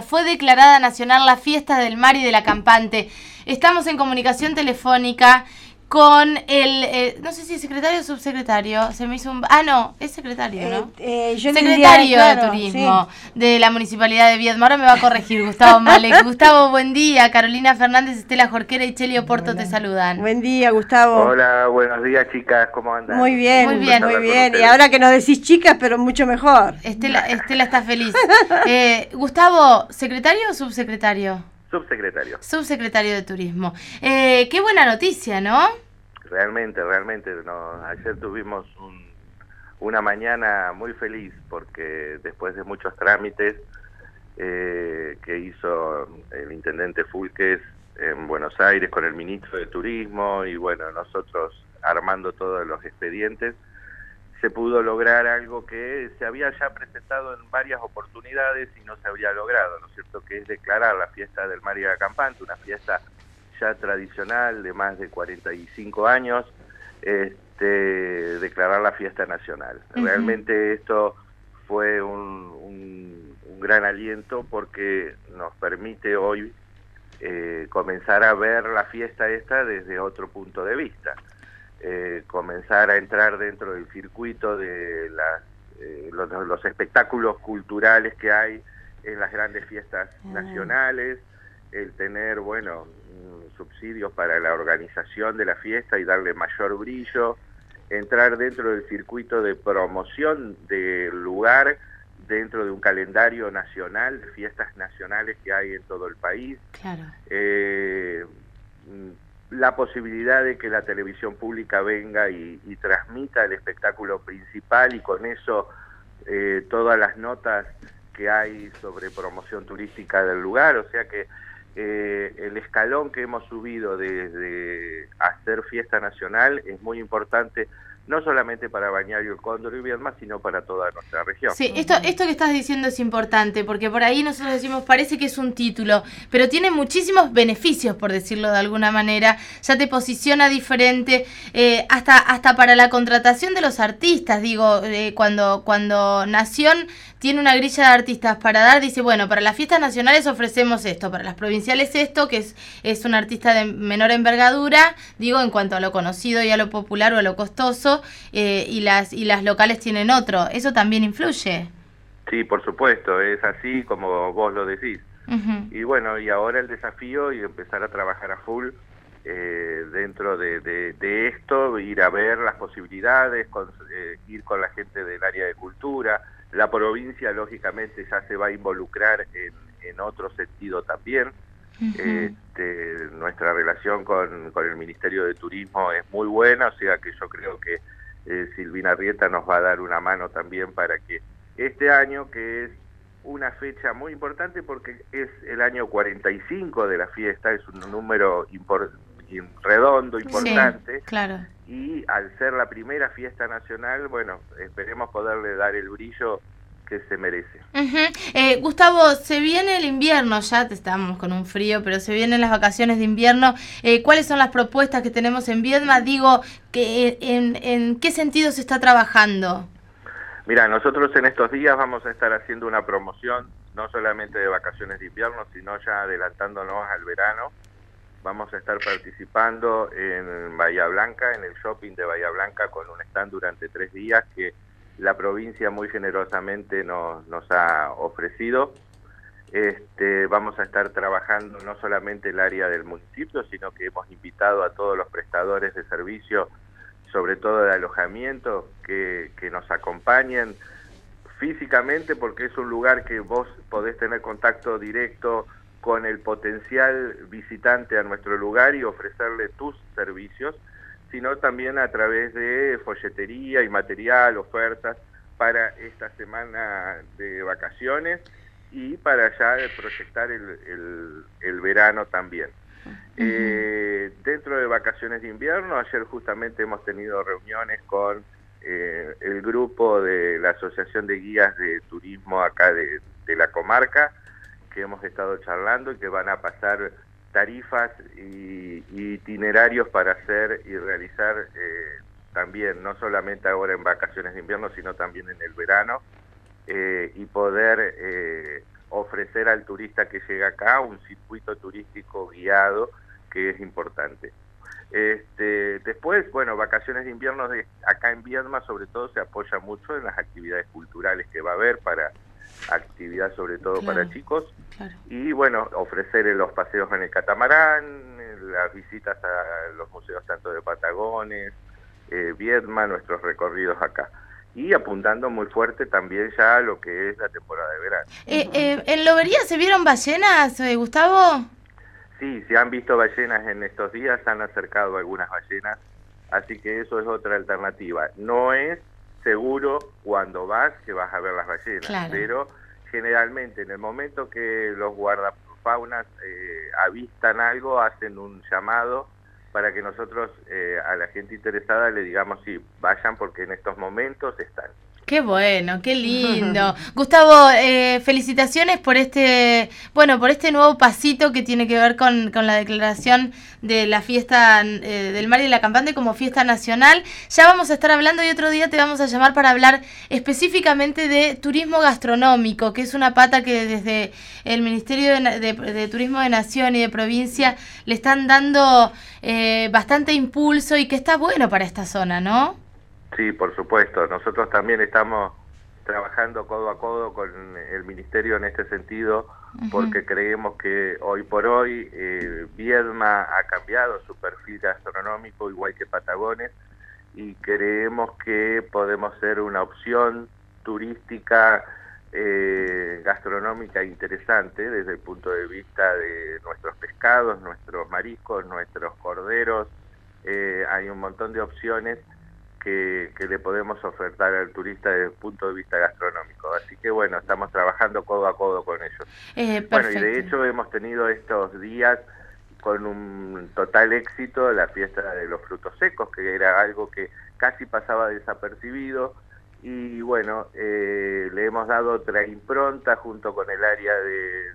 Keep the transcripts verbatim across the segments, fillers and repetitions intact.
fue declarada nacional la fiesta del mar y de la campante. Estamos en comunicación telefónica con el, eh, no sé si secretario o subsecretario, se me hizo un... Ah, no, es secretario, ¿no? Eh, eh, yo secretario diría, claro, de Turismo sí. de la Municipalidad de Viedma. Ahora me va a corregir Gustavo Malek. Gustavo, buen día. Carolina Fernández, Estela Jorquera y Cheli Oporto te saludan. Buen día, Gustavo. Hola, buenos días, chicas, ¿cómo andan? Muy bien, muy bien. Muy bien. Y ahora que nos decís chicas, pero mucho mejor. Estela, Estela está feliz. Eh, Gustavo, ¿secretario o subsecretario? Subsecretario. Subsecretario de Turismo. Eh, qué buena noticia, ¿no? Realmente, realmente. No, ayer tuvimos un, una mañana muy feliz porque después de muchos trámites eh, que hizo el intendente Fulques en Buenos Aires con el ministro de Turismo y bueno, nosotros armando todos los expedientes, se pudo lograr algo que se había ya presentado en varias oportunidades y no se había logrado, ¿no es cierto?, que es declarar la fiesta del mar y la campante, una fiesta ya tradicional de más de cuarenta y cinco años, este, declarar la fiesta nacional. Uh-huh. Realmente esto fue un, un, un gran aliento porque nos permite hoy eh, comenzar a ver la fiesta esta desde otro punto de vista. Eh, comenzar a entrar dentro del circuito de las, eh, los, los espectáculos culturales que hay en las grandes fiestas uh-huh. nacionales, el tener, bueno, subsidios para la organización de la fiesta y darle mayor brillo, entrar dentro del circuito de promoción del lugar dentro de un calendario nacional, de fiestas nacionales que hay en todo el país. Claro. Eh, la posibilidad de que la televisión pública venga y, y transmita el espectáculo principal y con eso eh, todas las notas que hay sobre promoción turística del lugar, o sea que eh, el escalón que hemos subido desde hacer fiesta nacional es muy importante, no solamente para Balneario El Cóndor y Viedma, sino para toda nuestra región. Sí, esto, esto que estás diciendo es importante, porque por ahí nosotros decimos, parece que es un título, pero tiene muchísimos beneficios, por decirlo de alguna manera, ya te posiciona diferente, eh, hasta hasta para la contratación de los artistas, digo, eh, cuando, cuando Nación tiene una grilla de artistas para dar, dice, bueno, para las fiestas nacionales ofrecemos esto, para las provinciales esto, que es, es un artista de menor envergadura, digo, en cuanto a lo conocido y a lo popular o a lo costoso, eh, y las y las locales tienen otro. ¿Eso también influye? Sí, por supuesto, es así como vos lo decís. Uh-huh. Y bueno, y ahora el desafío y empezar a trabajar a full eh, dentro de, de, de esto, ir a ver las posibilidades, con, eh, ir con la gente del área de cultura. La provincia, lógicamente, ya se va a involucrar en, en otro sentido también. Uh-huh. Este, nuestra relación con, con el Ministerio de Turismo es muy buena, o sea que yo creo que eh, Silvina Rieta nos va a dar una mano también para que este año, que es una fecha muy importante porque es el año cuarenta y cinco de la fiesta, es un número impor- redondo, importante, sí, claro. Y al ser la primera fiesta nacional, bueno, esperemos poderle dar el brillo que se merece. Uh-huh. eh, Gustavo, se viene el invierno, ya estamos con un frío, pero se vienen las vacaciones de invierno. Eh, ¿Cuáles son las propuestas que tenemos en Viedma? Digo, que en, en qué sentido se está trabajando. Mira, nosotros en estos días vamos a estar haciendo una promoción, no solamente de vacaciones de invierno, sino ya adelantándonos al verano. Vamos a estar participando en Bahía Blanca, en el shopping de Bahía Blanca, con un stand durante tres días que la provincia muy generosamente nos, nos ha ofrecido. Este, vamos a estar trabajando no solamente el área del municipio, sino que hemos invitado a todos los prestadores de servicio, sobre todo de alojamiento, que, que nos acompañen físicamente, porque es un lugar que vos podés tener contacto directo con el potencial visitante a nuestro lugar y ofrecerle tus servicios, sino también a través de folletería y material, ofertas para esta semana de vacaciones y para ya proyectar el, el, el verano también. Uh-huh. Eh, dentro de vacaciones de invierno, ayer justamente hemos tenido reuniones con eh, el grupo de la Asociación de Guías de Turismo acá de, de la comarca, que hemos estado charlando y que van a pasar tarifas y, y itinerarios para hacer y realizar eh, también, no solamente ahora en vacaciones de invierno, sino también en el verano, eh, y poder eh, ofrecer al turista que llega acá un circuito turístico guiado, que es importante. Este, después, bueno, vacaciones de invierno de acá en Viedma sobre todo se apoya mucho en las actividades culturales que va a haber, para actividad sobre todo claro, para chicos, claro. Y bueno, ofrecer los paseos en el catamarán, las visitas a los museos tanto de Patagones, eh, Viedma, nuestros recorridos acá. Y apuntando muy fuerte también ya a lo que es la temporada de verano. Eh, eh, ¿En Lobería se vieron ballenas, eh, Gustavo? Sí, se han visto ballenas en estos días, se han acercado algunas ballenas, así que eso es otra alternativa. No es seguro cuando vas que vas a ver las ballenas, claro. Pero generalmente en el momento que los guardafaunas eh, avistan algo, hacen un llamado para que nosotros eh, a la gente interesada le digamos sí, vayan porque en estos momentos están. Qué bueno, qué lindo. Gustavo, eh, felicitaciones por este, bueno, por este nuevo pasito que tiene que ver con, con la declaración de la fiesta eh, del Mar y la Campante como fiesta nacional. Ya vamos a estar hablando y otro día te vamos a llamar para hablar específicamente de turismo gastronómico, que es una pata que desde el Ministerio de, de, de Turismo de Nación y de Provincia le están dando eh, bastante impulso y que está bueno para esta zona, ¿no? Sí, por supuesto. Nosotros también estamos trabajando codo a codo con el Ministerio en este sentido, uh-huh. Porque creemos que hoy por hoy eh, Viedma ha cambiado su perfil gastronómico, igual que Patagones, y creemos que podemos ser una opción turística eh, gastronómica interesante desde el punto de vista de nuestros pescados, nuestros mariscos, nuestros corderos. Eh, hay un montón de opciones Que, que le podemos ofertar al turista desde el punto de vista gastronómico. Así que bueno, estamos trabajando codo a codo con ellos. Eh, bueno, y de hecho hemos tenido estos días con un total éxito la fiesta de los frutos secos, que era algo que casi pasaba desapercibido, y bueno, eh, le hemos dado otra impronta junto con el área de,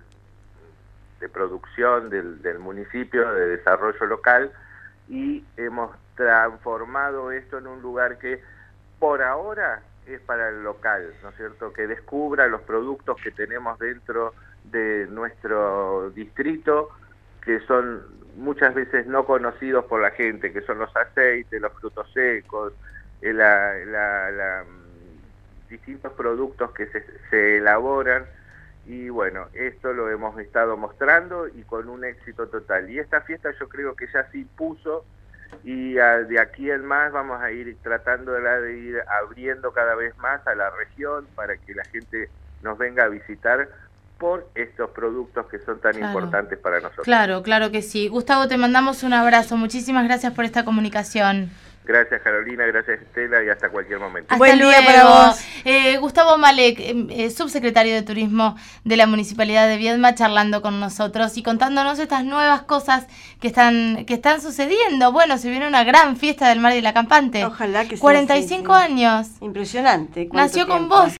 de producción del, del municipio, de desarrollo local, y hemos transformado esto en un lugar que por ahora es para el local, ¿no es cierto? Que descubra los productos que tenemos dentro de nuestro distrito, que son muchas veces no conocidos por la gente, que son los aceites, los frutos secos, eh, la, la, la, distintos productos que se, se elaboran. Y bueno, esto lo hemos estado mostrando y con un éxito total. Y esta fiesta yo creo que ya se impuso, y a, de aquí en más vamos a ir tratando de ir abriendo cada vez más a la región para que la gente nos venga a visitar por estos productos que son tan claro. importantes para nosotros. Claro, claro que sí. Gustavo, te mandamos un abrazo. Muchísimas gracias por esta comunicación. Gracias, Carolina, gracias, Estela, y hasta cualquier momento. Hasta Buen luego. día para vos. Eh, Gustavo Malek, eh, subsecretario de Turismo de la Municipalidad de Viedma, charlando con nosotros y contándonos estas nuevas cosas que están que están sucediendo. Bueno, se viene una gran fiesta del Mar y la Campante. Ojalá que sea cuarenta y cinco así, años. Impresionante. Nació tiempo? con vos.